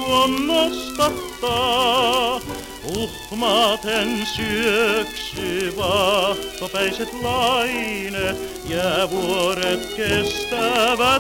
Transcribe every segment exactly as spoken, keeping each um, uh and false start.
tuon nostattaa. Uhmaten syöksy vahtopeiset laine, jäävuoret kestävät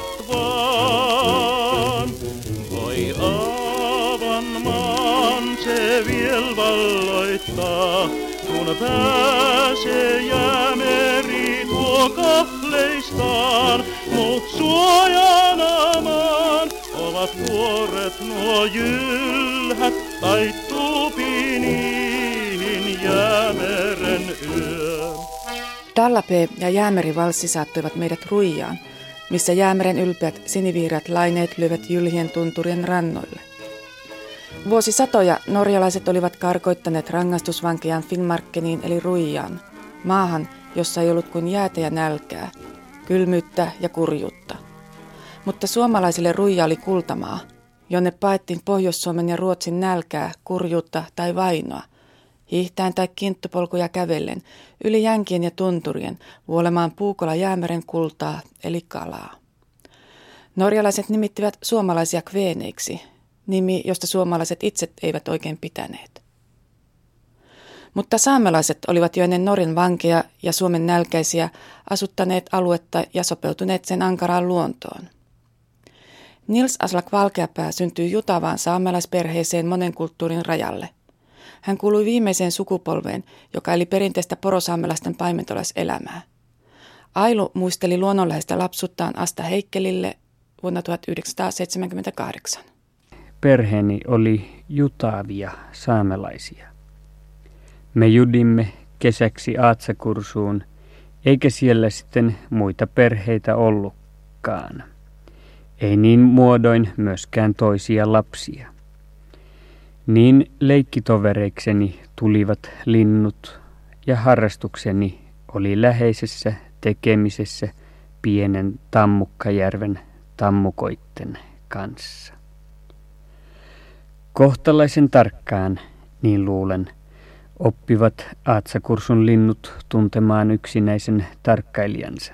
vaan. Voi aavan maan se viel valloittaa, kun pääsee Jäämeri tuo kahleistaan, mut suojana maan ovat vuoret nuo jylhät, taittuupi niihin Jäämeren yön. Dallapää ja Jäämeri-valssi saattoivat meidät Ruijaan, missä Jäämeren ylpeät siniviirat laineet lyövät jylhien tunturien rannoille. Vuosisatoja norjalaiset olivat karkoittaneet rangaistusvankejaan Finnmarkeniin eli Ruijaan, maahan, jossa ei ollut kuin jäätä ja nälkää, kylmyyttä ja kurjuutta. Mutta suomalaisille Ruija oli kultamaa, jonne paettiin Pohjois-Suomen ja Ruotsin nälkää, kurjuutta tai vainoa, hiihtäen tai kinttupolkuja kävellen, yli jänkien ja tunturien, vuolemaan puukolla Jäämeren kultaa eli kalaa. Norjalaiset nimittivät suomalaisia kveeneiksi, nimi, josta suomalaiset itse eivät oikein pitäneet. Mutta saamelaiset olivat jo ennen Norjan vankeja ja Suomen nälkäisiä asuttaneet aluetta ja sopeutuneet sen ankaraan luontoon. Nils Aslak Valkeapää syntyi Jutavaan saamelaisperheeseen monen kulttuurin rajalle. Hän kuului viimeiseen sukupolveen, joka eli perinteistä porosaamelaisten paimentolaiselämää. Ailu muisteli luonnonläheistä lapsuuttaan Asta Heikkelille vuonna tuhatyhdeksänsataaseitsemänkymmentäkahdeksan. Perheeni oli jutavia saamelaisia. Me judimme kesäksi Aatsakursuun, eikä siellä sitten muita perheitä ollutkaan. Ei niin muodoin myöskään toisia lapsia. Niin leikkitovereikseni tulivat linnut ja harrastukseni oli läheisessä tekemisessä pienen Tammukkajärven tammukoitten kanssa. Kohtalaisen tarkkaan, niin luulen, oppivat Aatsakursun linnut tuntemaan yksinäisen tarkkailijansa.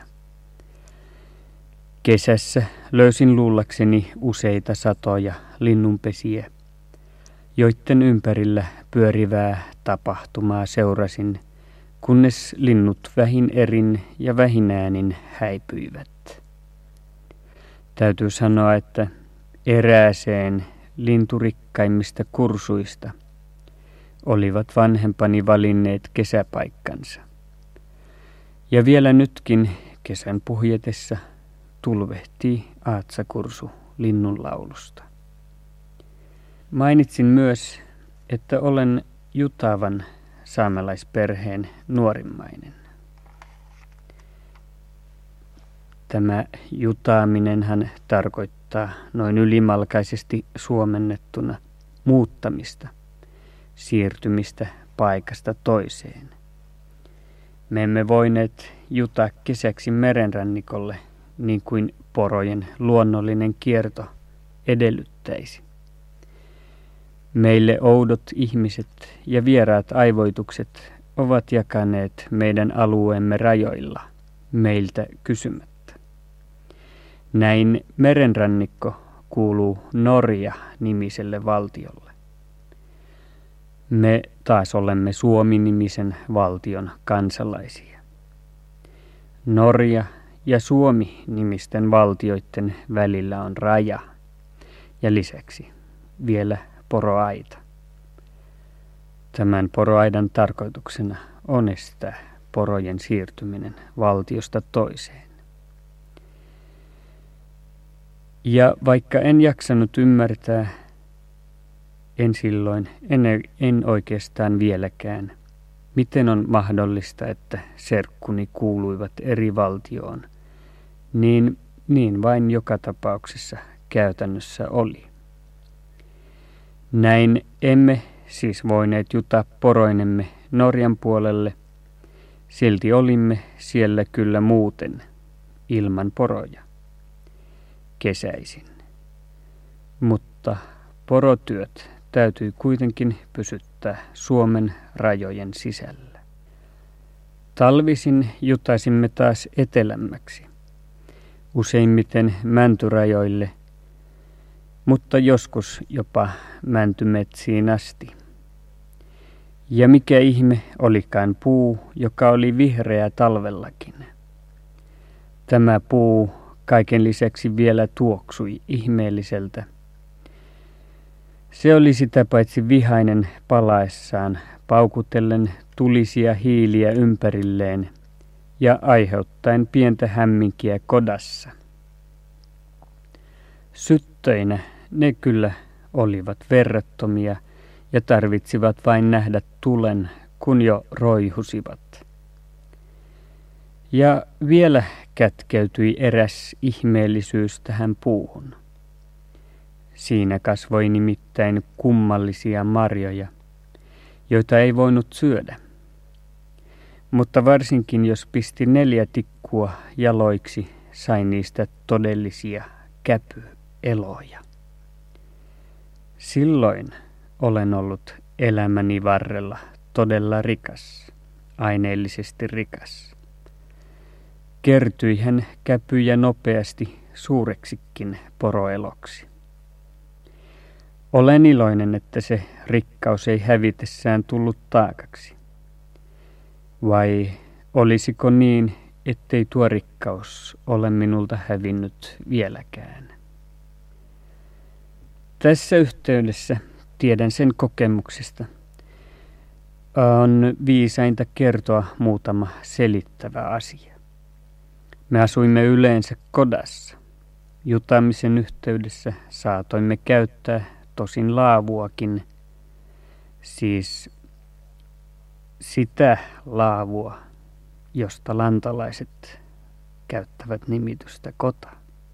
Kesässä löysin luullakseni useita satoja linnunpesiä, joiden ympärillä pyörivää tapahtumaa seurasin, kunnes linnut vähin erin ja vähin äänin häipyivät. Täytyy sanoa, että erääseen linturikkaimmista kursuista olivat vanhempani valinneet kesäpaikkansa. Ja vielä nytkin kesän puhjetessa tulvehtii Aatsakursu linnunlaulusta. Mainitsin myös, että olen Jutavan saamelaisperheen nuorimmainen. Tämä jutaaminenhan tarkoittaa noin ylimalkaisesti suomennettuna muuttamista, siirtymistä paikasta toiseen. Me emme voineet jutaa kesäksi merenrannikolle niin kuin porojen luonnollinen kierto edellyttäisi. Meille oudot ihmiset ja vieraat aivoitukset ovat jakaneet meidän alueemme rajoilla, meiltä kysymättä. Näin merenrannikko kuuluu Norja-nimiselle valtiolle. Me taas olemme Suomi-nimisen valtion kansalaisia. Norja ja Suomi-nimisten valtioiden välillä on raja ja lisäksi vielä poroaita. Tämän poroaidan tarkoituksena on estää porojen siirtyminen valtiosta toiseen. Ja vaikka en jaksanut ymmärtää, en silloin, en, en oikeastaan vieläkään, miten on mahdollista, että serkkuni kuuluivat eri valtioon, niin, niin vain joka tapauksessa käytännössä oli. Näin emme siis voineet juta poroinemme Norjan puolelle, silti olimme siellä kyllä muuten, ilman poroja, kesäisin. Mutta porotyöt täytyy kuitenkin pysyttää Suomen rajojen sisällä. Talvisin jutaisimme taas etelämmäksi, useimmiten mäntyrajoille, mutta joskus jopa mäntymetsiin asti. Ja mikä ihme olikaan puu, joka oli vihreä talvellakin. Tämä puu kaiken lisäksi vielä tuoksui ihmeelliseltä. Se oli sitä paitsi vihainen palaessaan, paukutellen tulisia hiiliä ympärilleen ja aiheuttaen pientä hämminkiä kodassa. Syttöinä ne kyllä olivat verrattomia ja tarvitsivat vain nähdä tulen, kun jo roihusivat. Ja vielä kätkeytyi eräs ihmeellisyys tähän puuhun. Siinä kasvoi nimittäin kummallisia marjoja, joita ei voinut syödä. Mutta varsinkin jos pisti neljä tikkua jaloiksi, sai niistä todellisia käpyeloja. Silloin olen ollut elämäni varrella todella rikas, aineellisesti rikas. Kertyihän käpyjä nopeasti suureksikin poroeloksi. Olen iloinen, että se rikkaus ei hävitessään tullut taakaksi. Vai olisiko niin, ettei tuo rikkaus ole minulta hävinnyt vieläkään? Tässä yhteydessä tiedän sen kokemuksesta. On viisainta kertoa muutama selittävä asia. Me asuimme yleensä kodassa. Jutamisen yhteydessä saatoimme käyttää tosin laavuakin, siis sitä laavua, josta lantalaiset käyttävät nimitystä kota.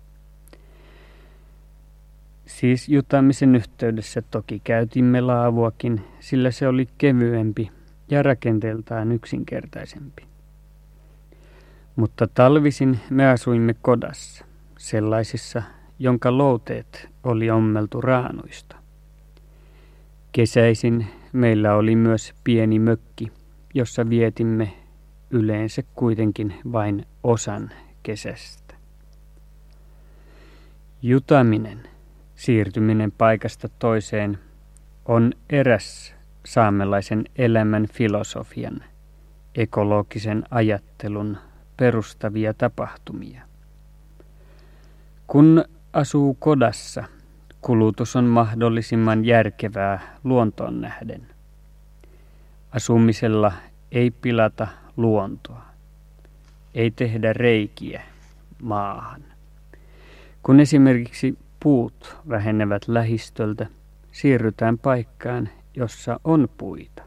Siis jutamisen yhteydessä toki käytimme laavuakin, sillä se oli kevyempi ja rakenteeltaan yksinkertaisempi. Mutta talvisin me asuimme kodassa, sellaisissa, jonka louteet oli ommeltu raanuista. Kesäisin meillä oli myös pieni mökki, jossa vietimme yleensä kuitenkin vain osan kesästä. Jutaminen, siirtyminen paikasta toiseen, on eräs saamelaisen elämän filosofian, ekologisen ajattelun perustavia tapahtumia. Kun asuu kodassa, kulutus on mahdollisimman järkevää luontoon nähden. Asumisella ei pilata luontoa, ei tehdä reikiä maahan. Kun esimerkiksi puut vähenevät lähistöltä, siirrytään paikkaan, jossa on puita.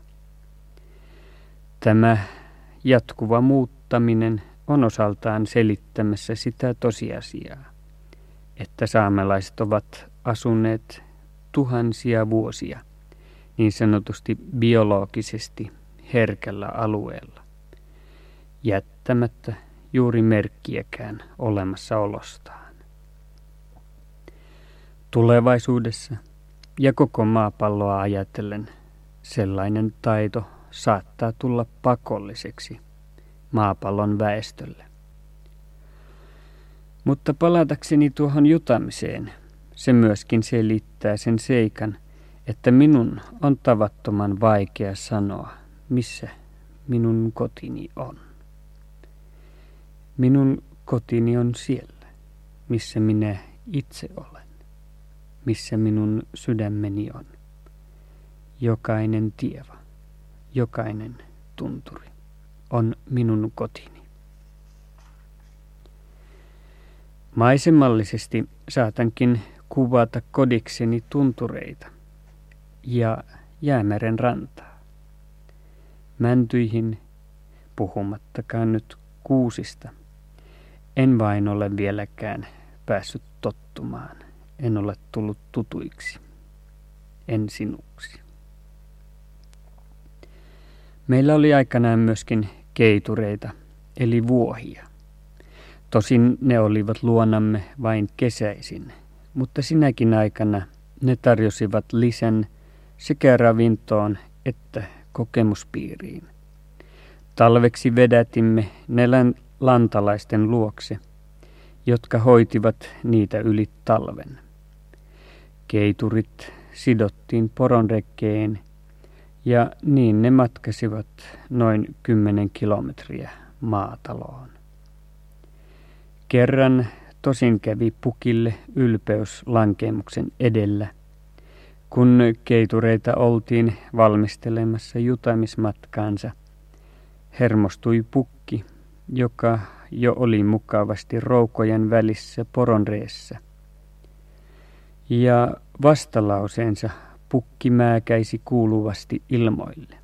Tämä jatkuva muuttaminen on osaltaan selittämässä sitä tosiasiaa, että saamelaiset ovat asuneet tuhansia vuosia niin sanotusti biologisesti herkällä alueella, jättämättä juuri merkkiäkään olemassaolostaan. Tulevaisuudessa ja koko maapalloa ajatellen sellainen taito saattaa tulla pakolliseksi maapallon väestölle. Mutta palatakseni tuohon jutamiseen, se myöskin selittää sen seikan, että minun on tavattoman vaikea sanoa, missä minun kotini on. Minun kotini on siellä, missä minä itse olen, missä minun sydämeni on. Jokainen tieva, jokainen tunturi on minun kotini. Maisemallisesti saatankin kuvata kodikseni tuntureita ja Jäämeren rantaa. Mäntyihin, puhumattakaan nyt kuusista, en vain ole vieläkään päässyt tottumaan. En ole tullut tutuiksi, en sinuksi. Meillä oli aikanaan myöskin keitureita, eli vuohia. Tosin ne olivat luonamme vain kesäisin, mutta sinäkin aikana ne tarjosivat lisän sekä ravintoon että kokemuspiiriin. Talveksi vedätimme ne lantalaisten luokse, jotka hoitivat niitä yli talven. Keiturit sidottiin poronrekkeen ja niin ne matkasivat noin kymmenen kilometriä maataloon. Kerran tosin kävi pukille ylpeys lankeemuksen edellä, kun keitureita oltiin valmistelemassa jutamismatkaansa. Hermostui pukki, joka jo oli mukavasti roukojen välissä poronreessä. Ja vastalauseensa pukki määkäisi kuuluvasti ilmoille.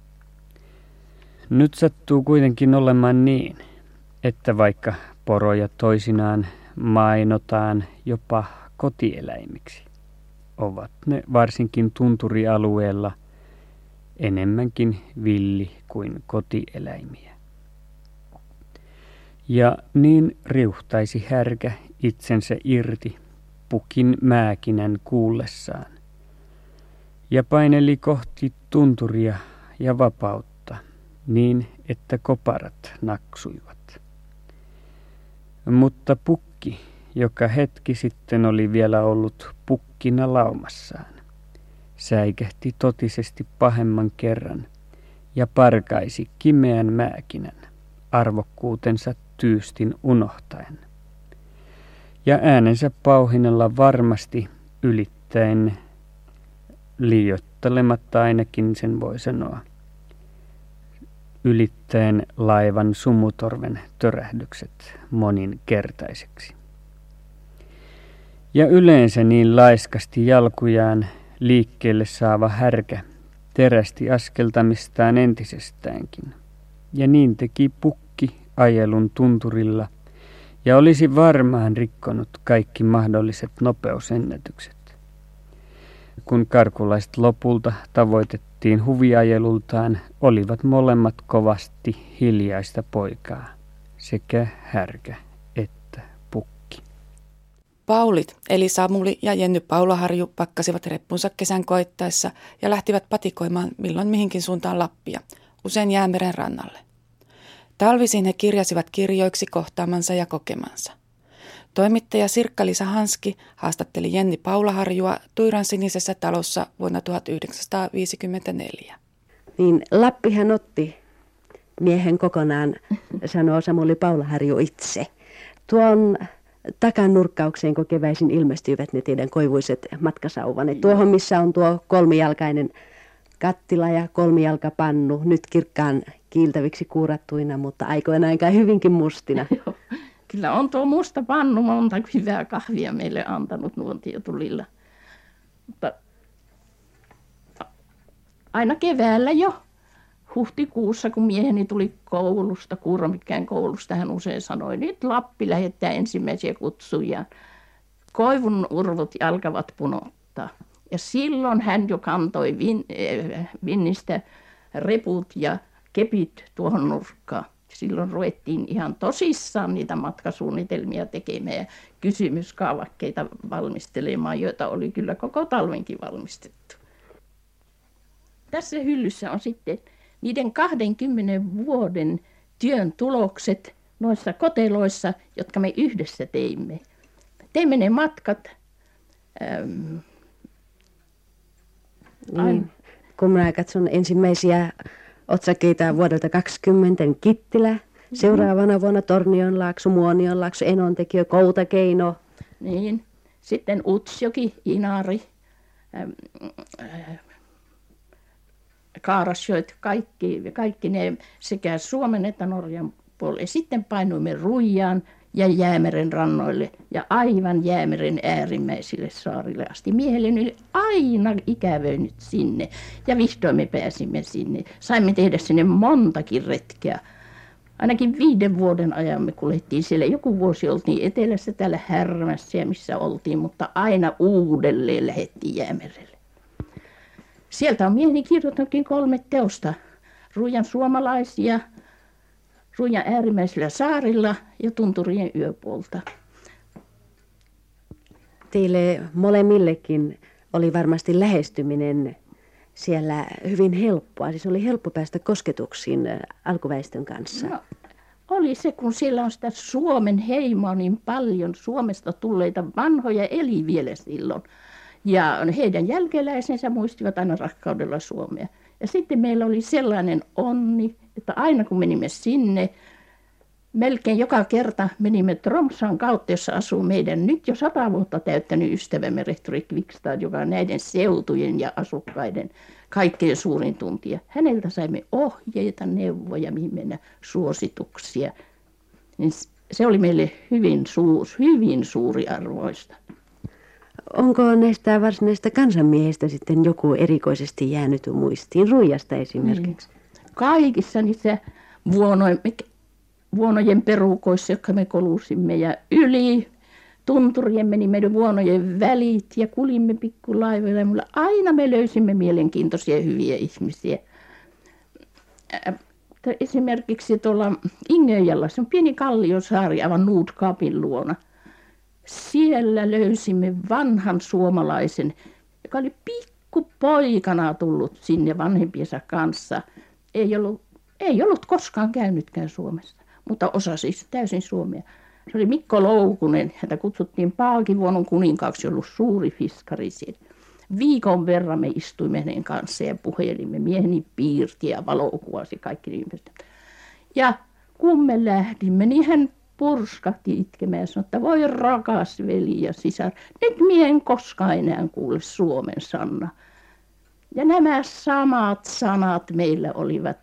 Nyt sattuu kuitenkin olemaan niin, että vaikka poroja toisinaan mainotaan jopa kotieläimiksi, ovat ne varsinkin tunturialueella enemmänkin villi kuin kotieläimiä. Ja niin riuhtaisi härkä itsensä irti pukin määkinän kuullessaan ja paineli kohti tunturia ja vapautta niin, että koparat naksuivat. Mutta pukki, joka hetki sitten oli vielä ollut pukkina laumassaan, säikähti totisesti pahemman kerran ja parkaisi kimeän määkinän, arvokkuutensa tyystin unohtaen. Ja äänensä pauhinella varmasti ylittäen, liioittelematta ainakin sen voi sanoa, ylittäen laivan sumutorven törähdykset moninkertaiseksi. Ja yleensä niin laiskasti jalkujaan liikkeelle saava härkä terästi askeltamistaan entisestäänkin. Ja niin teki pukki ajelun tunturilla ja olisi varmaan rikkonut kaikki mahdolliset nopeusennätykset. Kun karkulaiset lopulta tavoitettiin huviajelultaan, olivat molemmat kovasti hiljaista poikaa, sekä härkä että pukki. Paulit, eli Samuli ja Jenny Paulaharju pakkasivat reppunsa kesän koittaessa ja lähtivät patikoimaan milloin mihinkin suuntaan Lappia, usein Jäämeren rannalle. Talvisin he kirjasivat kirjoiksi kohtaamansa ja kokemansa. Toimittaja Sirkka-Liisa Hanski haastatteli Jenni Paulaharjua Tuiran sinisessä talossa vuonna tuhatyhdeksänsataaviisikymmentäneljä. Niin Lappihan otti miehen kokonaan, sanoo Samuli Paulaharju itse. Tuon takanurkkaukseen, kun keväisin ilmestyivät ne teidän koivuiset matkasauvanne. Tuohon, missä on tuo kolmijalkainen kattila ja kolmijalkapannu, nyt kirkkaan kiiltäviksi kuurattuina, mutta aikoinaan aikaan hyvinkin mustina. Kyllä on tuo musta pannu monta hyvää kahvia meille antanut nuotiotulilla. Mutta aina keväällä jo, huhtikuussa, kun mieheni tuli koulusta, Kuuramikkään koulusta, hän usein sanoi, nyt Lappi lähettää ensimmäisiä kutsuja. Koivun urvot alkavat punottaa. Ja silloin hän jo kantoi vin, äh, vinnistä reput ja kepit tuohon nurkkaan. Silloin ruvettiin ihan tosissaan niitä matkasuunnitelmia tekemään ja kysymyskaavakkeita valmistelemaan, joita oli kyllä koko talvenkin valmistettu. Tässä hyllyssä on sitten niiden kahdenkymmenen vuoden työn tulokset noissa koteloissa, jotka me yhdessä teimme. Teimme ne matkat. Ähm, niin, kun minä katson ensimmäisiä otsakkeita vuodelta kaksikymmentä, Kittilä, seuraavana vuonna Tornionlaakso, Muonionlaakso, Enontekiö, Koutakeino. Niin, sitten Utsjoki, Inari, ähm, äh, Kaarasjoet, kaikki, kaikki ne sekä Suomen että Norjan puolelle. Sitten painuimme Ruijaan ja Jäämeren rannoille ja aivan Jäämeren äärimmäisille saarille asti. Miehelle oli aina ikävöinyt sinne ja vihdoin me pääsimme sinne. Saimme tehdä sinne montakin retkeä. Ainakin viiden vuoden ajan me kuljettiin siellä. Joku vuosi oltiin etelässä täällä Härmässä ja missä oltiin, mutta aina uudelleen lähdettiin Jäämerelle. Sieltä on mieheni kirjoittanutkin kolme teosta. Ruijan suomalaisia, Ruijan äärimmäisillä saarilla ja Tunturien yöpuolta. Teille molemmillekin oli varmasti lähestyminen siellä hyvin helppoa. Siis oli helppo päästä kosketuksiin alkuväestön kanssa. No, oli se, kun siellä on sitä Suomen heimoa niin paljon. Suomesta tulleita vanhoja eli vielä silloin. Ja heidän jälkeläisensä muistivat aina rakkaudella Suomea. Ja sitten meillä oli sellainen onni, että aina kun menimme sinne, melkein joka kerta menimme Tromssan kautta, jossa asuu meidän nyt jo sata vuotta täyttänyt ystävämme rehtori Kvikstad, joka on näiden seutujen ja asukkaiden kaikkein suurin tuntija. Häneltä saimme ohjeita, neuvoja, mihin mennä, suosituksia. Niin se oli meille hyvin, suur, hyvin suuri arvoista. Onko näistä varsinaisista kansanmiehistä sitten joku erikoisesti jäänyt muistiin, Ruijasta esimerkiksi? Kaikissa niissä vuonojen, vuonojen perukoissa, jotka me kolusimme, ja yli tunturien meni meidän vuonojen välit ja kulimme pikkulaivoilla. Ja mulla aina me löysimme mielenkiintoisia ja hyviä ihmisiä. Esimerkiksi tuolla Ingöjalla, se on pieni kalliosaari aivan Nuutkaapin luona. Siellä löysimme vanhan suomalaisen, joka oli pikkupoikana tullut sinne vanhempiensa kanssa. Ei ollut, ei ollut koskaan käynytkään Suomessa, mutta osasi täysin suomea. Se oli Mikko Loukunen, häntä kutsuttiin Paakivuonon kuninkaaksi, ollut suuri fiskari siellä. Viikon verran me istuimme hänen kanssa ja puhelimme. Mieheni piirti ja valokuvasi kaikki ihmiset. Ja kun me lähdimme, niin hän purskahti itkemään ja sanoi, että voi rakas veli ja sisar, nyt mie en koskaan enää kuule Suomen sana. Ja nämä samat sanat meillä olivat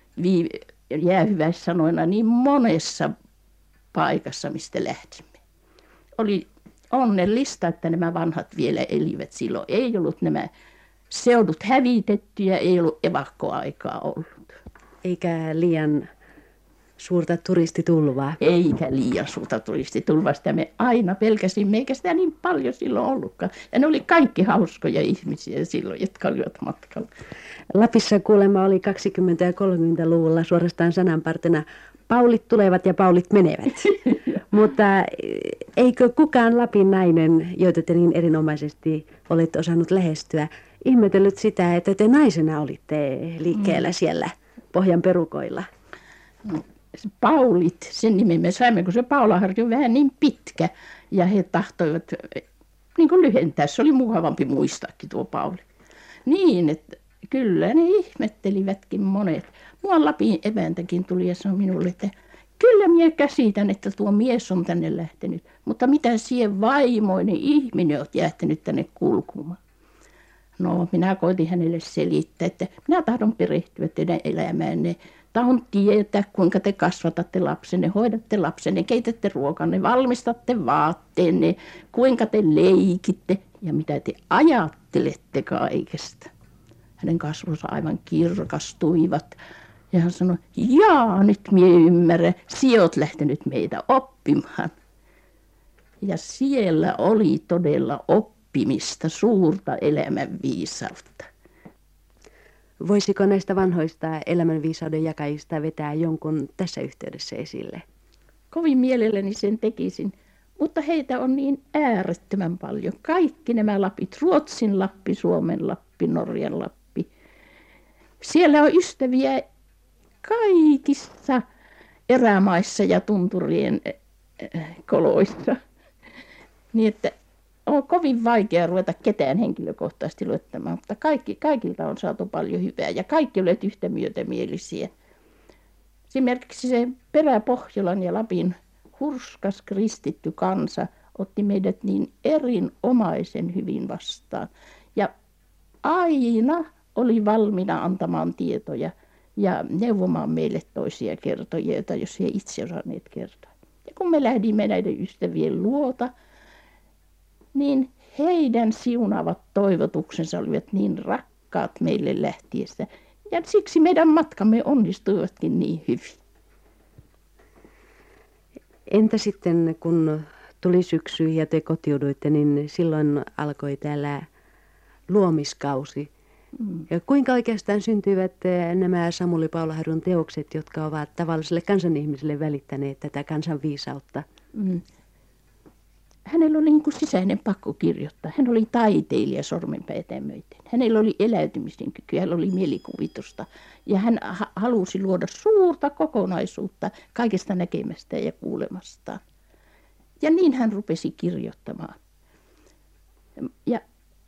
jäähyväissanoina niin monessa paikassa, mistä lähdimme. Oli onnellista, että nämä vanhat vielä elivät silloin. Ei ollut nämä seudut hävitetty ja ei ollut evakkoaikaa ollut. Eikä liian suurta turistitulvaa. Eikä liian suurta turistitulvaa. Sitä me aina pelkäsimme, eikä sitä niin paljon silloin ollutkaan. Ja ne oli kaikki hauskoja ihmisiä silloin, jotka olivat matkalla. Lapissa kuulemma oli kaksikymmentä- ja kolmekymmentäluvulla suorastaan sananpartena paulit tulevat ja paulit menevät. Mutta eikö kukaan Lapin nainen, joita te niin erinomaisesti olette osannut lähestyä, ihmetellyt sitä, että te naisena olitte liikkeellä siellä Pohjan perukoilla? No, paulit, sen nimen me saimme, kun se Paulaharju on vähän niin pitkä. Ja he tahtoivat niin kuin lyhentää, se oli mukavampi muistaakin tuo Pauli. Niin, että kyllä ne ihmettelivätkin monet. Mua Lapin eväntäkin tuli ja sanoi minulle, että kyllä minä käsitän, että tuo mies on tänne lähtenyt, mutta mitä siihen vaimoinen ihminen olet jähtänyt tänne kulkumaan? No, minä koitin hänelle selittää, että minä tahdon perehtyä teidän elämäänne. Tahdon tietää, kuinka te kasvatatte lapsenne, hoidatte lapsenne, keitätte ruokanne, valmistatte vaatteenne, kuinka te leikitte ja mitä te ajattelette kaikesta. Hänen kasvonsa aivan kirkastuivat. Ja hän sanoi, jaa, nyt minä ymmärrän, sinä olet lähtenyt meitä oppimaan. Ja siellä oli todella oppimista, suurta elämänviisautta. Voisiko näistä vanhoista elämänviisauden jakajista vetää jonkun tässä yhteydessä esille? Kovin mielelläni sen tekisin, mutta heitä on niin äärettömän paljon. Kaikki nämä Lapit, Ruotsin Lappi, Suomen Lappi, Norjan Lappi. Siellä on ystäviä kaikissa erämaissa ja tunturien koloissa. Niin että on kovin vaikea ruveta ketään henkilökohtaisesti luettamaan, mutta kaikki, kaikilta on saatu paljon hyvää ja kaikki olet yhtä myötämielisiä. Esimerkiksi se Perä-Pohjolan ja Lapin hurskas kristitty kansa otti meidät niin erinomaisen hyvin vastaan. Ja aina oli valmiina antamaan tietoja ja neuvomaan meille toisia kertojia, jos he itse osanneet kertoa. Ja kun me lähdimme näiden ystävien luota, niin heidän siunaavat toivotuksensa olivat niin rakkaat meille lähtiessä. Ja siksi meidän matkamme onnistuivatkin niin hyvin. Entä sitten, kun tuli syksy ja te kotiuduitte, niin silloin alkoi täällä luomiskausi. Mm. Ja kuinka oikeastaan syntyivät nämä Samuli Paulaharjun teokset, jotka ovat tavalliselle kansanihmiselle välittäneet tätä kansanviisautta? Mm. Hänellä oli niin kuin sisäinen pakko kirjoittaa. Hän oli taiteilija sormenpäitä myöten. Hänellä oli eläytymisen kyky, hänellä oli mielikuvitusta. Ja hän ha- halusi luoda suurta kokonaisuutta kaikesta näkemästä ja kuulemastaan. Ja niin hän rupesi kirjoittamaan. Ja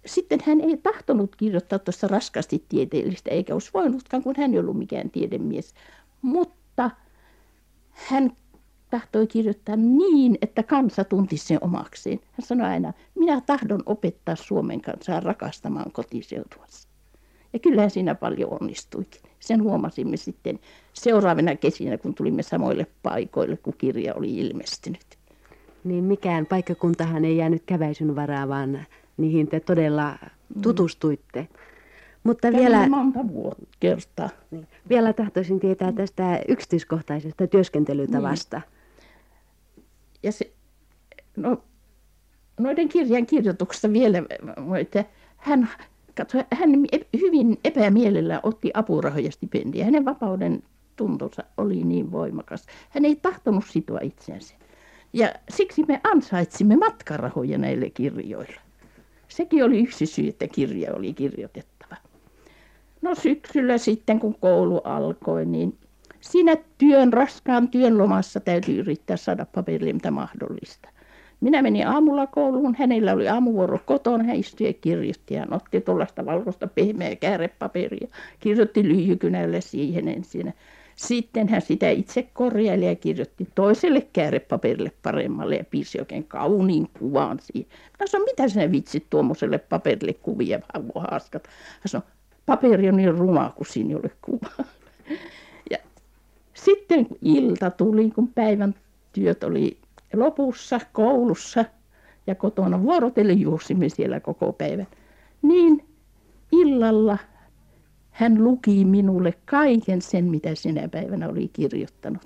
sitten hän ei tahtonut kirjoittaa tuosta raskasti tieteellistä, eikä olisi voinutkaan, kun hän ei ollut mikään tiedemies. Mutta hän tahtoi kirjoittaa niin, että kansa tuntisi sen omakseen. Hän sanoi aina, minä tahdon opettaa Suomen kansaa rakastamaan kotiseutuansa. Ja kyllähän siinä paljon onnistuikin. Sen huomasimme sitten seuraavana kesinä, kun tulimme samoille paikoille, kun kirja oli ilmestynyt. Niin mikään paikkakuntahan ei jäänyt käväisyn varaa, vaan niihin te todella tutustuitte. Mutta Kävimme vielä, monta vuotta kertaa. niin, vielä tahtoisin tietää tästä yksityiskohtaisesta työskentelytavasta. Niin. Ja se, no, noiden kirjan kirjoituksesta vielä, että hän, katso, hän hyvin epämielellä otti apurahoja stipendiä. Hänen vapauden tuntonsa oli niin voimakas. Hän ei tahtonut sitoa itseänsä. Ja siksi me ansaitsimme matkarahoja näille kirjoille. Sekin oli yksi syy, että kirja oli kirjoitettava. No syksyllä sitten, kun koulu alkoi, niin siinä työn, raskaan työn lomassa täytyy yrittää saada paperille mitä mahdollista. Minä menin aamulla kouluun, hänellä oli aamuvuoro kotona, hän istui ja kirjoitti. Hän otti tuollaista valkoista pehmeää käärepaperia, kirjoitti lyijykynällä siihen ensin. Sitten hän sitä itse korjaili ja kirjoitti toiselle käärepaperille paremmalle ja piirsi oikein kauniin kuvan siihen. Mä sanoin, mitä sinä vitsit tuommoiselle paperille kuvia haaskat? Hän sanoi, paperi on niin ruma, kun siinä ei ole kuvaa. Ja sitten kun ilta tuli, kun päivän työt oli lopussa koulussa ja kotona vuorotellen juoksimme siellä koko päivän, niin illalla hän luki minulle kaiken sen, mitä sinä päivänä oli kirjoittanut.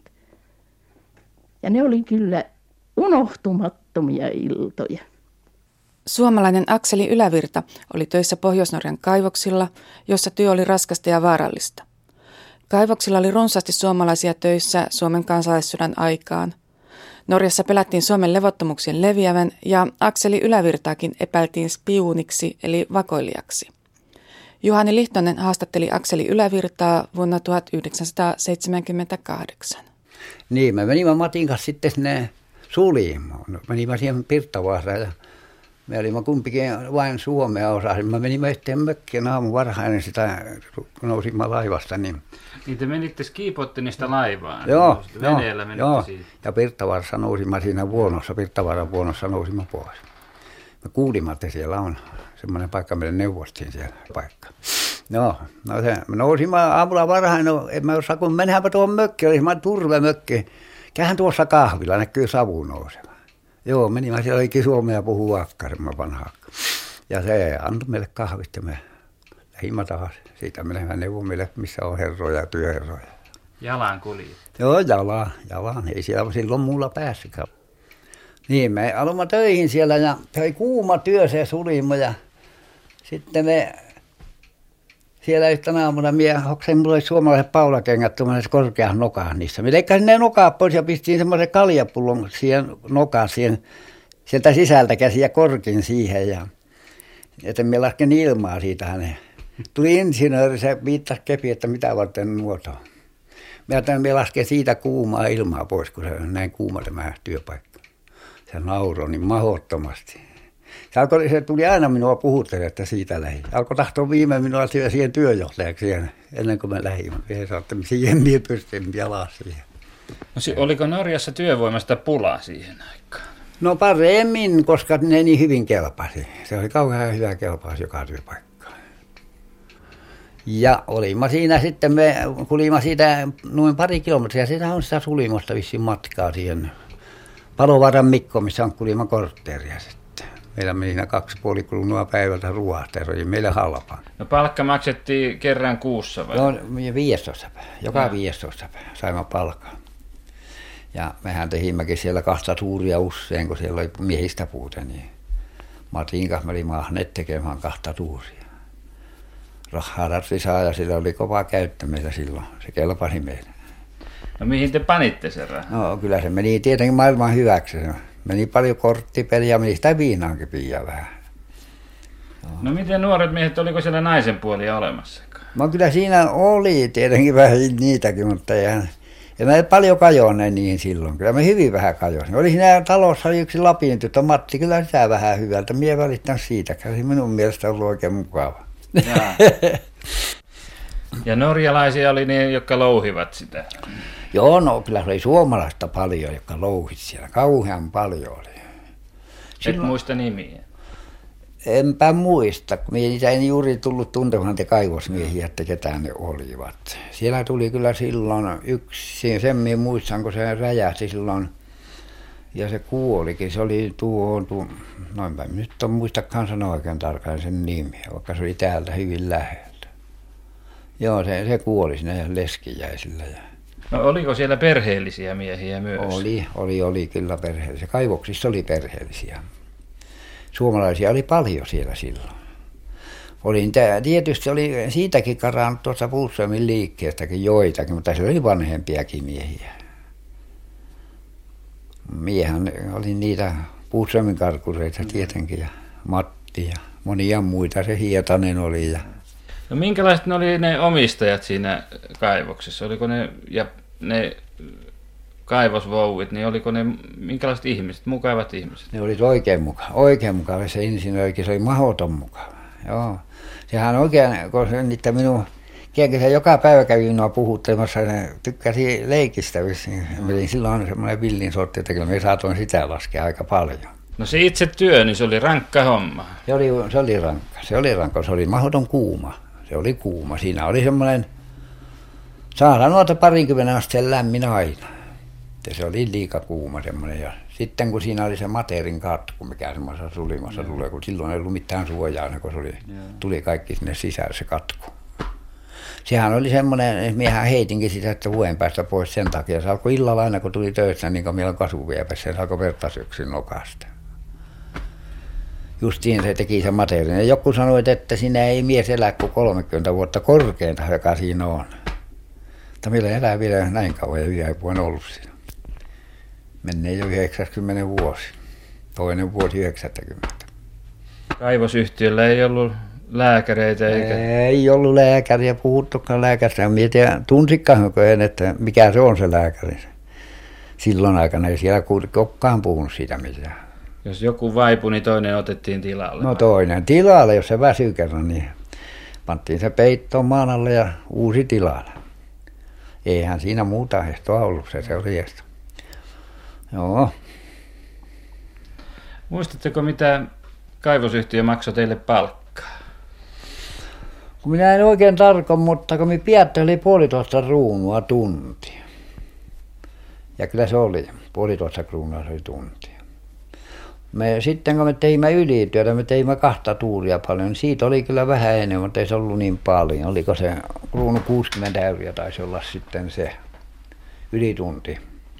Ja ne oli kyllä unohtumattomia iltoja. Suomalainen Akseli Ylävirta oli töissä Pohjois-Norjan kaivoksilla, jossa työ oli raskasta ja vaarallista. Kaivoksilla oli runsaasti suomalaisia töissä Suomen kansalaissodan aikaan. Norjassa pelättiin Suomen levottomuuksien leviävän ja Akseli Ylävirtaakin epäiltiin spiuniksi eli vakoilijaksi. Juhani Lihtonen haastatteli Akseli Ylävirtaa vuonna tuhatyhdeksänsataaseitsemänkymmentäkahdeksan. Niin, me menimme Matin kanssa sitten sinne Suliimoon. Menimme siihen Pirttavaaraan ja me olimme kumpikin vain suomea osasimme. Me menimme yhteen mökkiin aamu varhainen sitä, kun nousimme laivasta. Niin, niin te menitte Skiipottenista laivaan? Joo, veneellä joo, menitte joo. Siitä. Ja Pirttavaarassa nousimme siinä vuonossa, Pirttavaaran vuonossa nousimme pois. Me kuulimme, että siellä on semmoinen paikka, meille neuvostiin siellä paikka. No, no se, me nousimme aamulla varhain, no en mä osaa, kun mennäänpä tuohon mökkiin, oli semmoinen turvemökki. Käyhän tuossa kahvilla, näkyy savu nouseva. Joo, menimme siellä olikin suomea puhua akkarima vanhaa. Ja se antoi meille kahvit ja me lähimme taas. Siitä me neuvon meille, missä on herroja ja työherroja. Jalan kuljet. Joo, jalan, jalan. Ei siellä silloin muulla päässytkään. Niin, me aloimme töihin siellä ja se oli kuuma työ se Sulimo ja sitten me siellä yhtenä aamuna mie hoksain, mulla oli suomalaiset paulakengät tuollaisessa korkeassa nokassa niissä. Me leikkasin ne nokat pois ja pistiin semmoisen kaljapullon siihen nokaan siihen, sieltä sisältä käsin ja korkin siihen ja että me lasken ilmaa siitä hänen. Tuli insinööri, se viittasi kepi, että mitä varten nuoto. Me ajattelin, että me lasken siitä kuumaa ilmaa pois, kun se on näin kuuma tämä työpaikka. Se nauroi niin mahdottomasti. Se, alkoi, se tuli aina minua puhuttelemaan, että siitä lähi. Alkoi tahtoa viime minua siihen työjohtajaksi siihen, ennen kuin mä lähdin. Me saatte siihen minä pystyn jalas siihen. No, oliko Norjassa työvoimasta pula siihen aikaan? No paremmin, koska ne niin hyvin kelpasi. Se oli kauhean hyvä kelpaus joka työpaikka. Ja olimme siinä sitten, me kulimme siitä noin pari kilometriä. Siitä on sitä Sulimosta vissiin matkaa siihen Palovaaran Mikko, missä on kulimme kortteeria sitten. Meillä meni siinä kaksi puoli kruunua päivältä ruoasta, se oli meille halpaa. No palkka maksettiin kerran kuussa vai? Joo, viidestoista päivä. Joka viidestoista päivä saimme palkan. Ja mehän tehimmekin siellä kahta tuuria usein, kun siellä oli miehistä puute, niin Matin kanssa me olimme ahneet tekemään kahta tuuria. Rahaa tarvitsi saada ja sillä oli kova käyttö meillä silloin. Se kelpasi meille. No mihin te panitte sen rahaa? No kyllä se meni tietenkin maailman hyväksi. Meni paljon korttipeliä, meni sitä viinaankin piiaa vähän. No. no miten nuoret miehet, oliko siellä naisen puolia olemassakaan? No kyllä siinä oli tietenkin vähän niitäkin, mutta eihän, Ja me paljon kajoin niihin silloin. Kyllä me hyvin vähän kajoin. Oli siinä talossa oli yksi Lapin tyttö, Matti, kyllä sitä vähän hyvältä. Mie en välittänyt siitäkään. Se minun mielestä ollut oikein mukava. Ja norjalaisia oli ne, jotka louhivat sitä. Joo, no kyllä oli suomalaista paljon, jotka louhit siellä. Kauhean paljon oli. Et muista nimiä? Enpä muista, kun niitä en juuri tullut tuntemaan te kaivosmiehiä, että ketään ne olivat. Siellä tuli kyllä silloin yksi, sen minä muistan, kun se räjähti silloin, ja se kuolikin. Se oli tuo, tuo noinpä nyt en muistakaan sanoa oikein tarkalleen sen nimi, vaikka se oli täältä hyvin läheltä. Joo, se, se kuoli sinne leskijäisillä. Ja no oliko siellä perheellisiä miehiä myös? Oli, oli, oli kyllä perheellisiä. Kaivoksissa oli perheellisiä. Suomalaisia oli paljon siellä silloin. Olin tää, tietysti oli siitäkin karannut tuosta Puuströmin liikkeestäkin joitakin, mutta siellä oli vanhempiakin miehiä. Miehän oli niitä Puuströmin karkureita tietenkin ja Matti ja monia muita. Se Hietanen oli. Ja no minkälaiset ne oli ne omistajat siinä kaivoksessa? Oliko ne, ja ne kaivosvouvit, niin oliko ne minkälaiset ihmiset, mukavat ihmiset? Ne oli oikein mukava, oikein mukava se insinöörikin, se oli mahdoton mukava. Joo. Sehän oikein, kun se niitä minun, kienkin se joka päivä kävi minua puhuttelemassa, ne tykkäsi leikistä vissiin. Menin silloin semmoinen villin sortti, että kyllä me saatoin sitä laskea aika paljon. No se itse työ, niin se oli rankka homma. Se oli, se oli rankka, se oli rankka, se oli mahdoton kuuma. Se oli kuuma. Siinä oli semmoinen, saa sanoa, että parinkymmenen asteen lämmin aina. Ja se oli liika kuuma semmoinen. Ja sitten kun siinä oli se materin katku, mikä semmoisessa sulimassa Joo. tulee, kun silloin ei ollut mitään suojaa, kun se oli, tuli kaikki sinne sisälle se katku. Sehän oli semmoinen, miehän heitinkin sitä, että vuoden päästä pois sen takia. Se alkoi illalla aina, kun tuli töissä, niin kuin meillä on kasvuviepässä, se alkoi vertasyksyn nokasta. Justiin se teki se mateerin. Ja joku sanoi, että siinä ei mies elä kuin kolmekymmentä vuotta korkeinta, joka siinä on. Mutta meillä elää vielä näin kauan ja yhä on ollut siinä. Menee jo yhdeksänkymmentä vuosi. Toinen vuosi yhdeksänkymmentä. Kaivosyhtiöllä ei ollut lääkäreitä eikä? Ei ollut lääkäriä, puhuttukaan lääkäristä. Mietin, tunsikkaan en, että mikä se on se lääkäri. Silloin aikana ei siellä kukaan puhunut siitä mitään. Jos joku vaipui, niin toinen otettiin tilalle. No toinen tilalle, jos se väsyy kerran, niin pantiin se peittoon maan alle ja uusi tilalle. Eihän siinä muuta ehtoa ollut, se, se oli ehto. Joo. Muistatteko, mitä kaivosyhtiö maksoi teille palkkaa? Kun minä en oikein tarkoin, mutta kun minä piättelin puolitoista kruunua tuntia. Ja kyllä se oli, puolitoista kruunua se oli tuntia. Me, sitten kun me teimme ylityötä, me teimme kahta tuuria paljon, niin siitä oli kyllä vähän enemmän, mutta ei se ollut niin paljon. Oliko se kruunu kuusikymmentä euroa taisi olla sitten se ylitunti.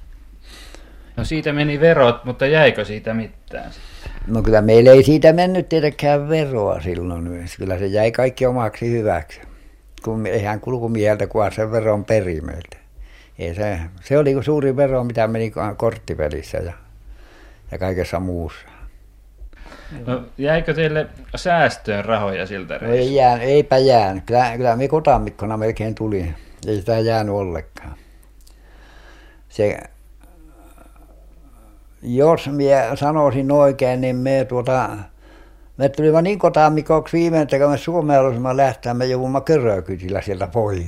No siitä meni verot, mutta jäikö siitä mitään sitten? No kyllä meillä ei siitä mennyt tietenkään veroa silloin. Kyllä se jäi kaikki omaksi hyväksi. Kun eihän kulkumieheltä kunhan sen veron peri meiltä. Ei se, se oli suuri vero, mitä meni korttipelissä ja, ja kaikessa muussa. No jäikö teille säästöön rahoja siltä reissulta? No ei jää, eipä jäänyt. Kyllä, kyllä me kotaamikkona melkein tuli. Ei sitä jäänyt ollenkaan. Se, jos minä sanoisin oikein, niin me tuota, me tulimme niin kotaamikoksi viimein, että kun me Suomeen halusimme lähteä, me joudumme Körökytillä sieltä pois.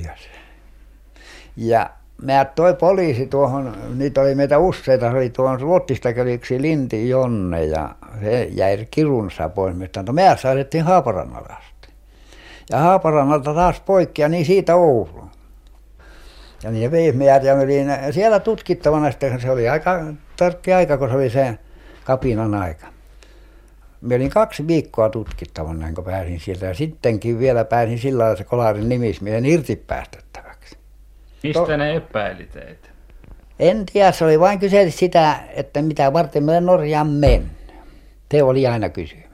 Ja mä toi poliisi tuohon, niitä oli meitä useita, se oli tuohon Ruotsista oli yksi Linti Jonne ja se jäi Kirunsa pois. Mutta me saatettiin Haaparannalta asti. Ja Haaparannalta taas poikki ja niin siitä Ouluun. Ja niin vei meidät ja me olin siellä tutkittavana sitten, se oli aika tarkki aika, kun se oli se kapinan aika. Me olin kaksi viikkoa tutkittavana, kun pääsin sieltä ja sittenkin vielä pääsin sillä lailla se kolarin nimismiehen irti päästettäväksi. Mistä ne epäili teitä? En tiedä, se oli vain kyseli sitä, että mitä varten me Norjaan mennyt. Se oli aina kysymys.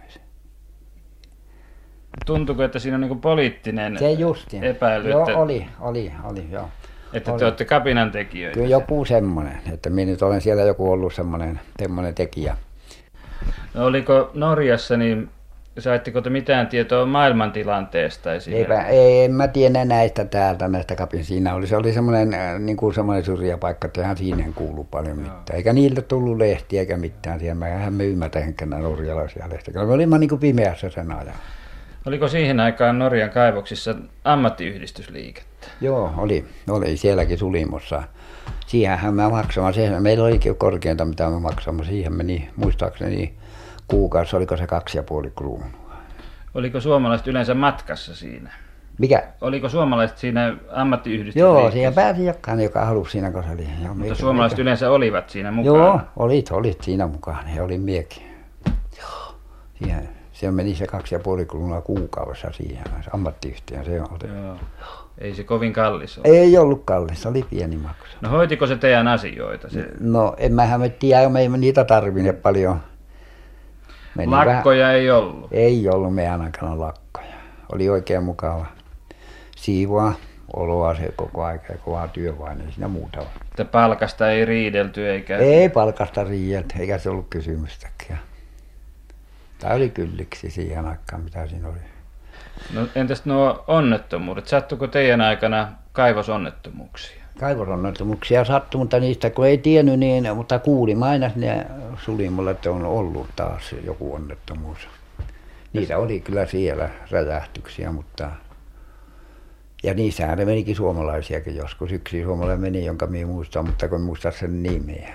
Tuntuuko, että siinä on niin poliittinen se justiin. epäily? Joo, että, oli, oli, oli, joo. Että oli. Te olette kapinan tekijöitä? Kyllä joku semmoinen, että minä nyt olen siellä joku ollut semmoinen, semmoinen tekijä. No oliko Norjassa niin saitteko te mitään tietoa maailmantilanteesta Eipä, ei, en mä tiedä näistä täältä, näistä kapin. Siinä oli, se oli semmoinen, niin kuin semmoinen syrjäpaikka, että ihan siihen kuulu paljon mitään. Eikä niille tullut lehtiä eikä mitään. Siellä mähän myymätä henkänä norjalaisia lehtiä. Kyllä me olimme niin kuin pimeässä sen ajan. Oliko siihen aikaan Norjan kaivoksissa ammattiyhdistysliikettä? Joo, oli. Oli sielläkin Sulimossa. Siihenhän me maksamme. Se, meillä olikin korkeinta, mitä me maksamme. Siihen meni, muistaakseni kuukausi, oliko se kaksi ja puoli kruunua. Oliko suomalaiset yleensä matkassa siinä? Mikä? Oliko suomalaiset siinä ammattiyhdistysliikkeessä? Joo, siihen pääsi jokainen, joka halusi siinä, kun se oli. Joo, mutta mikä, suomalaiset mikä? yleensä olivat siinä mukana? Joo, olit, olit siinä mukana. He oli miekin. Joo, siihen. Se meni se kaksi ja puoli kruunua kuukaudessa siihen, ammattiyhtiön se on. Joo. Ei se kovin kallis ole. Ei ollut kallis, se oli pieni maksu. No hoitiko se teidän asioita? Se... No en mähän me tiedä, me ei niitä tarvinneet paljon. Meni lakkoja vähän... ei ollut? Ei ollut meidän aikana lakkoja. Oli oikein mukava siivoa oloa se koko aika ja kovaa työ vain, ei siinä muuta ole. Että palkasta ei riidelty eikä... Ei palkasta riidelty, eikä se ollut kysymystäkään. Tämä oli kylliksi siihen aikaan, mitä siinä oli. No entäs nuo onnettomuudet? Sattuiko teidän aikana kaivosonnettomuuksia? Kaivosonnettomuuksia sattui, mutta niistä kun ei tiennyt, niin, mutta kuulin aina ne Sulimolle, että on ollut taas joku onnettomuus. Niitä oli kyllä siellä räjähtyksiä, mutta... Ja niissähän ne menikin suomalaisiakin joskus. Yksi suomalainen meni, jonka minä muistan, mutta kun muista sen nimeä.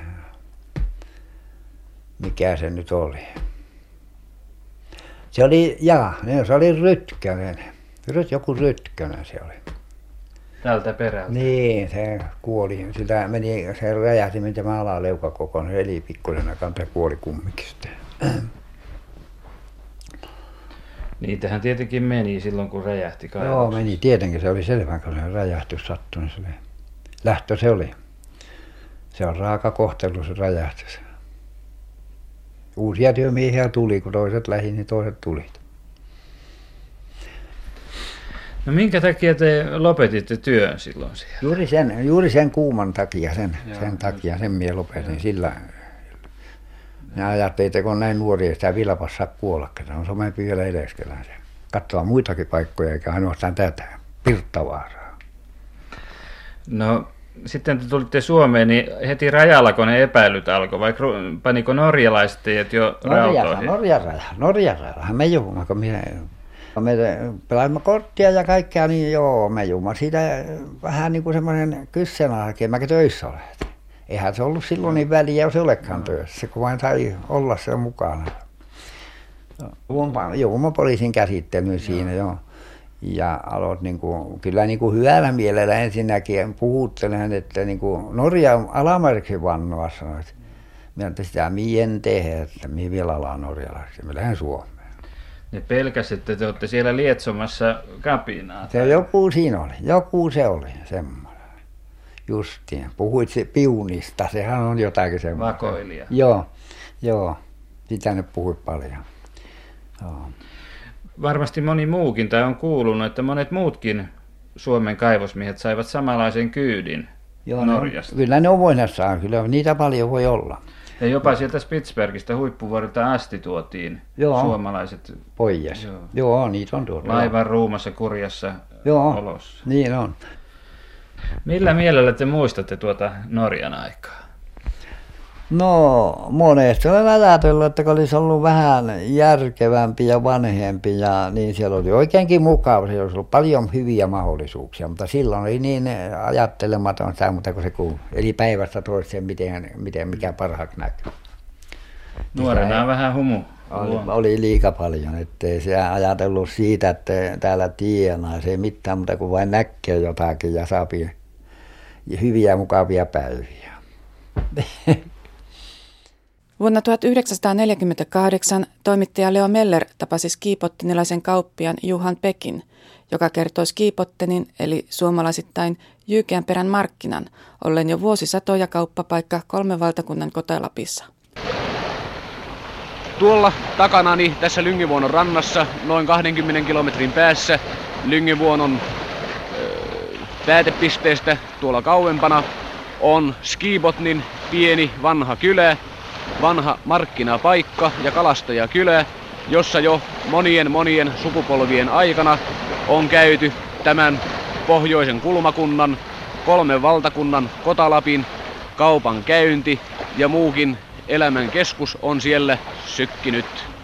Mikä se nyt oli? Se oli, jaa, se oli Rytkönen. Joku Rytkönen se oli. Tältä perältä? Niin, se kuoli. Sitä meni, se räjähti tämä alaleuka kokonaan. Se eli pikkuisena kanssa kuoli kumminkin sitten. Niitähän tietenkin meni silloin, kun räjähti kaivoksessa. Joo, meni. Tietenkin se oli selvä, kun se räjähtys sattui. Niin se oli. Lähtö se oli. Se on raaka kohtelu, se räjähtys. Uusia työmiehiä tuli, kun toiset lähi, niin toiset tuli. No minkä takia te lopetitte työn silloin siellä? Juuri sen, juuri sen kuuman takia, sen, Joo, sen takia, sen minä lopetin. Joo. Sillä ne ajattelin, että kun on näin nuoria, sitä vilpas saa kuolla, se on somempi vielä edeskellään se. Katsoa muitakin paikkoja, eikä ainoastaan tätä, Pirttavaaraa. No sitten te tulitte Suomeen, niin heti rajalla, kun ne epäilyt alkoi, vai paniko norjalaiset teidät jo rautoihin? Norjan raja, Norjan rajallahan me juhma, kun minä... Me pelaimme korttia ja kaikkea, niin joo, me juhma siitä vähän niin kuin semmoinen kyssena hakeen, mäkin töissä olet. Eihän se ollut silloin niin väliä, jos olekaan töissä, kun vain sai olla se mukana. Juhma poliisin käsittelyyn siinä, joo. Ja aloit niin kuin, kyllä niin kuin hyvällä mielellä ensinnäkin puhuttelen, että niin kuin Norjan alamerkki vannoa sanoit. Minä että sitä mien tehdä, että minä vielä alaan norjalaisesti, me lähden Suomeen. Ne pelkäs, että te olette siellä lietsomassa kapinaa. Se joku siinä oli, joku se oli semmoinen. Justiin, puhuit se piunista, sehän on jotakin semmoista. Vakoilija. Joo, joo, sitä ne puhuit paljon. Joo. Varmasti moni muukin, tai on kuulunut, että monet muutkin Suomen kaivosmiehet saivat samanlaisen kyydin Joo, Norjasta. Ne, kyllä ne on voineet saada, kyllä niitä paljon voi olla. Ja jopa sieltä Spitsbergistä huippuvuorilta asti tuotiin Joo. suomalaiset Pois. Joo. Joo, niitä on tuolla. Laivan ruumassa kurjassa Joo. olossa. Niin on. Millä mielellä te muistatte tuota Norjan aikaa? No monesti olen ajatellut, että kun olisi ollut vähän järkevämpi ja vanhempi ja niin siellä oli oikeinkin mukava. Siellä olisi ollut paljon hyviä mahdollisuuksia, mutta silloin oli niin ajattelematon sitä, mutta kun se kuului. Eli päivästä toiseen, miten, miten mikä parhaaksi näkyy. Nuorena on vähän humu. Oli, oli liika paljon, ettei se ajatellut siitä, että täällä tienaa. Se ei mitään muuta kuin vain näkee jotakin ja saapi hyviä mukavia päiviä. Vuonna tuhatyhdeksänsataaneljäkymmentäkahdeksan toimittaja Leo Meller tapasi skiipottenilaisen kauppiaan Juhan Pekin, joka kertoi Skiipottenin eli suomalaisittain Jyykeänperän markkinan ollen jo vuosisatoja kauppapaikka kolmen valtakunnan Kota-Lapissa. Tuolla takanani tässä Lyngevuonon rannassa noin kahdenkymmenen kilometrin päässä Lyngevuonon äh, päätepisteestä tuolla kauempana on Skiibotnin pieni vanha kylä, vanha markkinapaikka ja kalastajakylä, jossa jo monien monien sukupolvien aikana on käyty tämän pohjoisen kulmakunnan, kolmen valtakunnan Kotalapin kaupan käynti ja muukin elämän keskus on siellä sykkinyt.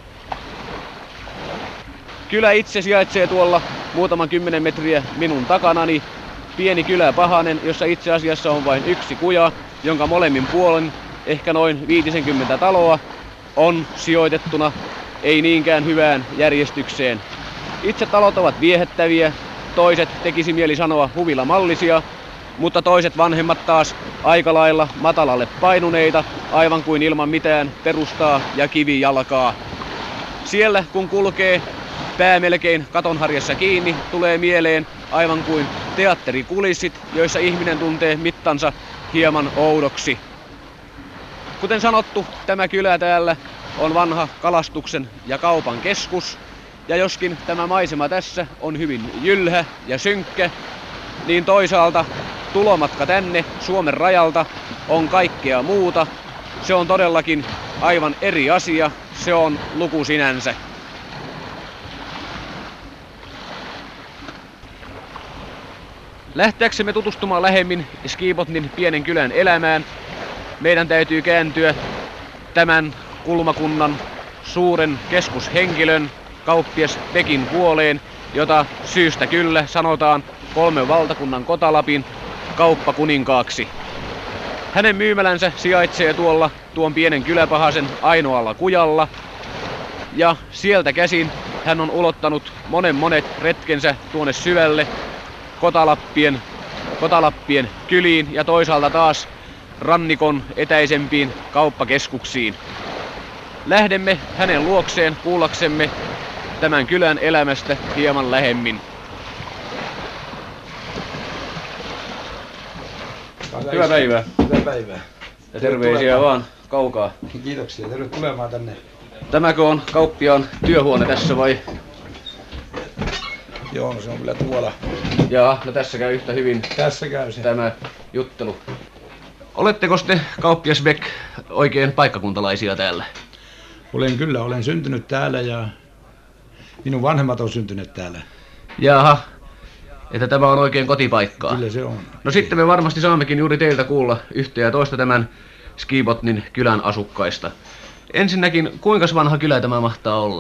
Kylä itse sijaitsee tuolla muutaman kymmenen metriä minun takanani. Pieni kylä Pahanen, jossa itse asiassa on vain yksi kuja, jonka molemmin puolen, ehkä noin viisikymmentä taloa, on sijoitettuna ei niinkään hyvään järjestykseen. Itse talot ovat viehättäviä, toiset tekisi mieli sanoa huvilamallisia, mutta toiset vanhemmat taas aika lailla matalalle painuneita, aivan kuin ilman mitään perustaa ja kivijalkaa. Siellä kun kulkee pää melkein katonharjassa kiinni, tulee mieleen aivan kuin teatterikulissit, joissa ihminen tuntee mittansa hieman oudoksi. Kuten sanottu, tämä kylä täällä on vanha kalastuksen ja kaupan keskus. Ja joskin tämä maisema tässä on hyvin jylhä ja synkkä, niin toisaalta tulomatka tänne Suomen rajalta on kaikkea muuta. Se on todellakin aivan eri asia. Se on luku sinänsä. Lähteäksemme tutustumaan lähemmin Skibotnin pienen kylän elämään, meidän täytyy kääntyä tämän kulmakunnan suuren keskushenkilön, kauppias Pekin puoleen, jota syystä kyllä sanotaan kolmen valtakunnan Kotalapin kauppakuninkaaksi. Hänen myymälänsä sijaitsee tuolla tuon pienen kyläpahasen ainoalla kujalla, ja sieltä käsin hän on ulottanut monen monet retkensä tuonne syvälle Kotalappien, Kotalappien kyliin ja toisaalta taas rannikon etäisempiin kauppakeskuksiin. Lähdemme hänen luokseen kuullaksemme tämän kylän elämästä hieman lähemmin. Hyvää päivää. Hyvää päivää. Ja terveisiä vaan kaukaa. Kiitoksia. Tervetuloa tulemaan tänne. Tämäkö on kauppiaan työhuone tässä vai? Joo, no se on kyllä tuolla. Jaa, no tässä käy yhtä hyvin Tässä käy se. tämä juttelu. Oletteko te, kauppias Beck, oikein paikkakuntalaisia täällä? Olen kyllä, olen syntynyt täällä ja minun vanhemmat on syntyneet täällä. Jaha, että tämä on oikein kotipaikkaa. Kyllä se on. No sitten me varmasti saammekin juuri teiltä kuulla yhtä ja toista tämän Skibotnin kylän asukkaista. Ensinnäkin, kuinka vanha kylä tämä mahtaa olla?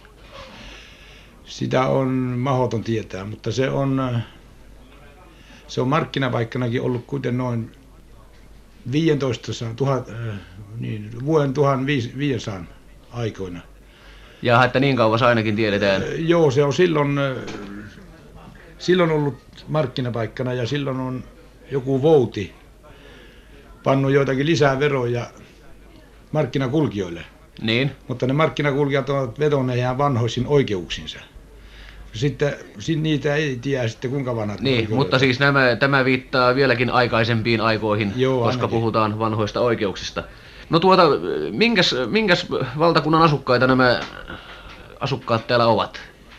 Sitä on mahdoton tietää, mutta se on, se on markkinapaikkanakin ollut kuitenkin noin viisitoista tuhatta, niin, vuoden tuhatviisisataa aikoina. Jaha, että niin kauas ainakin tiedetään. Joo, se on silloin, silloin ollut markkinapaikkana ja silloin on joku vouti pannut joitakin lisää veroja markkinakulkijoille. Niin. Mutta ne markkinakulkijat ovat vedonneet ihan vanhoisin oikeuksinsa. Sitten niitä ei tiedä sitten kuinka vanhat. Niin, mutta siis nämä, tämä viittaa vieläkin aikaisempiin aikoihin, Joo, koska ainakin. puhutaan vanhoista oikeuksista. No tuota, minkäs, minkäs valtakunnan asukkaita nämä asukkaat täällä ovat?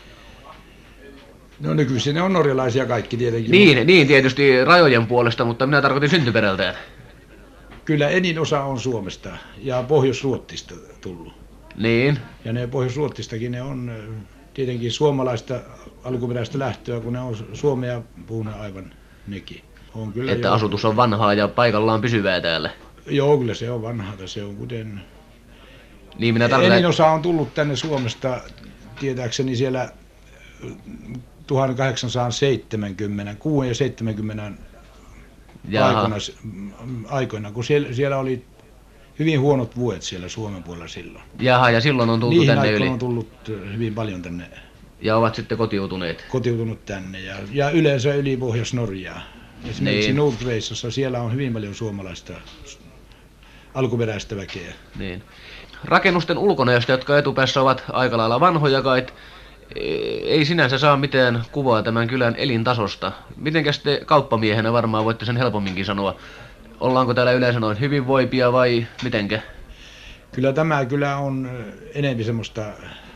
No nykyisin ne on norjalaisia kaikki tietenkin. Niin, niin tietysti rajojen puolesta, mutta minä tarkoitin syntyperältään. Kyllä enin osa on Suomesta ja Pohjois-Ruotsista tullut. Niin. Ja ne Pohjois-Ruotsistakin ne on tietenkin suomalaista alkuperäistä lähtöä, kun ne on suomea puhuneet aivan nekin. On kyllä Että jo, asutus on vanhaa ja paikallaan pysyvää täällä. Joo, kyllä se on vanhaa. Se on kuten... Niin minä tarkoitan... Enin osa on tullut tänne Suomesta, tietääkseni siellä tuhatkahdeksansataaseitsemänkymmentä, kuuden ja seitsemänkymmentä aikoina, aikoina, kun siellä, siellä oli hyvin huonot vuodet siellä Suomen puolella silloin. Jaha, ja silloin on tultu Niihin tänne yli. on tullut hyvin paljon tänne. Ja ovat sitten kotiutuneet. Kotiutunut tänne ja, ja yleensä yli Pohjois-Norjaa. Esimerkiksi Niin. Nordreissassa siellä on hyvin paljon suomalaista alkuperäistä väkeä. Niin. Rakennusten ulkonäöstä, jotka etupäässä ovat aika lailla vanhoja kai, ei sinänsä saa mitään kuvaa tämän kylän elintasosta. Mitenkäs te kauppamiehenä varmaan voitte sen helpomminkin sanoa? Ollaanko täällä yleensä noin hyvinvoipia vai mitenkä? Kyllä tämä kyllä on enemmän semmoista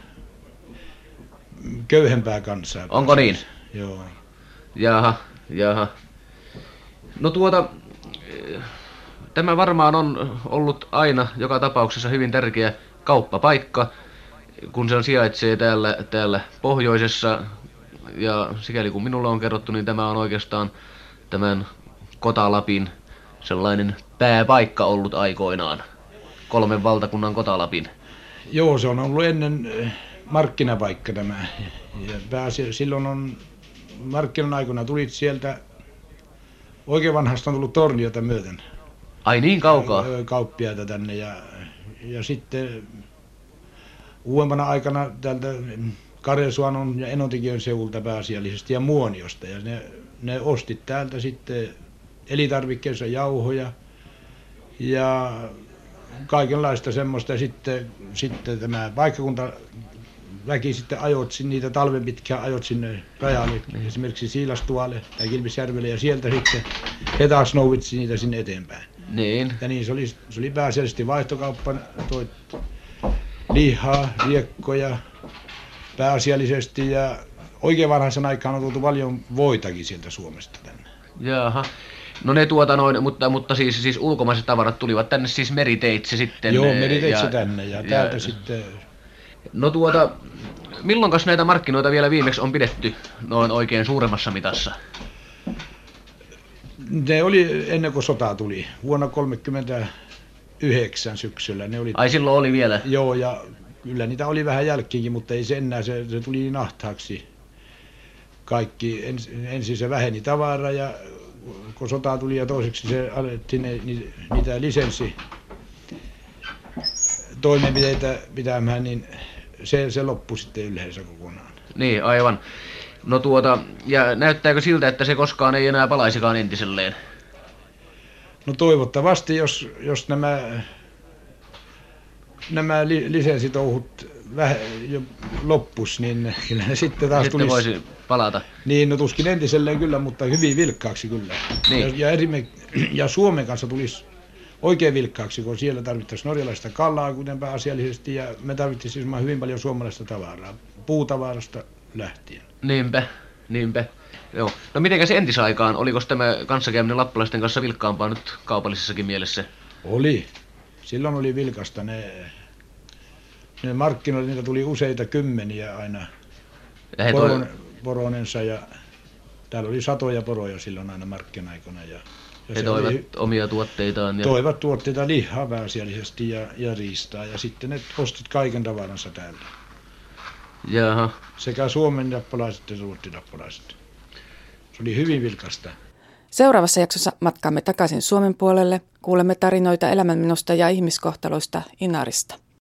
köyhempää kansaa. Onko niin? Joo. Jaha, jaha. No tuota, tämä varmaan on ollut aina joka tapauksessa hyvin tärkeä kauppapaikka. kun se sijaitsee täällä, täällä pohjoisessa, ja sikäli kun minulle on kerrottu, niin tämä on oikeastaan tämän Kota-Lapin sellainen pääpaikka ollut aikoinaan. Kolmen valtakunnan Kota-Lapin. Joo, se on ollut ennen markkinapaikka tämä. Ja pääsi, silloin on markkinan aikana tulit sieltä, oikein vanhasta on tullut Torniota myöten. Ai niin kaukaa? Kauppiaita tänne ja, ja sitten uudempana aikana täältä Karjasuanon ja Enontekiön seudulta pääasiallisesti ja Muoniosta. Ja ne, ne osti täältä sitten elintarvikkeissa jauhoja ja kaikenlaista semmoista. Ja sitten, sitten tämä paikkakunta väki sitten ajot niitä talven pitkään ajot sinne rajalle, esimerkiksi Siilastualle tai Kilpisjärvelle, ja sieltä sitten he taas nouvitsi niitä sinne eteenpäin. Niin. Ja niin se oli, se oli pääasiallisesti vaihtokauppa, toi lihaa, riekkoja pääasiallisesti, ja oikein vanhaisen aikaan on tultu paljon voitakin sieltä Suomesta tänne. Jaha. No ne tuota noin, mutta, mutta siis, siis ulkomaiset tavarat tulivat tänne siis meriteitse sitten. Joo, meriteitse ja, tänne ja täältä ja, sitten. No tuota, milloinkas näitä markkinoita vielä viimeksi on pidetty noin oikein suuremmassa mitassa? Ne oli ennen kuin sota tuli, vuonna kolmekymmentäyhdeksän syksyllä. Ne oli, Ai silloin oli vielä? Joo, ja kyllä niitä oli vähän jälkeenkin, mutta ei se enää, se, se tuli niin ahtaaksi kaikki. Ens, ensin se väheni tavara, ja kun sota tuli ja toiseksi se alettiin ne, ni, niitä lisenssi toimenpiteitä pitämään, niin se, se loppui sitten yleensä kokonaan. Niin, aivan. No tuota, ja näyttääkö siltä, että se koskaan ei enää palaisikaan entiselleen? No toivottavasti, jos, jos nämä, nämä li, lisenssitouhut väh, jo loppus, niin kyllä ne sitten taas sitten tulisi. Voisi palata. Niin, no tuskin entiselleen kyllä, mutta hyvin vilkkaaksi kyllä. Niin. Ja, ja, ja Suomen kanssa tulisi oikein vilkkaaksi, kun siellä tarvittaisiin norjalaista kalaa, kuten pääasiallisesti, ja me tarvittaisiin hyvin paljon suomalaista tavaraa, puutavarasta lähtien. Niinpä, niinpä. Joo. No mitenkäs entisaikaan, oliko tämä kanssakäyminen lappalaisten kanssa vilkkaampaa nyt kaupallisessakin mielessä? Oli. Silloin oli vilkasta. Ne, ne markkinoille, niitä tuli useita kymmeniä aina poron, toi... poronensa, ja täällä oli satoja poroja silloin aina markkina-aikana. Ja, ja he toivat oli, omia tuotteitaan. Ja... Toivat tuotteita lihaa pääasiallisesti ja, ja riistaa, ja sitten ne ostit kaiken tavaransa täältä. Jaha. Sekä Suomen lappalaiset että ruotsalappalaiset. Se oli hyvin vilkasta. Seuraavassa jaksossa matkaamme takaisin Suomen puolelle. Kuulemme tarinoita elämänmenosta ja ihmiskohtaloista Inarista.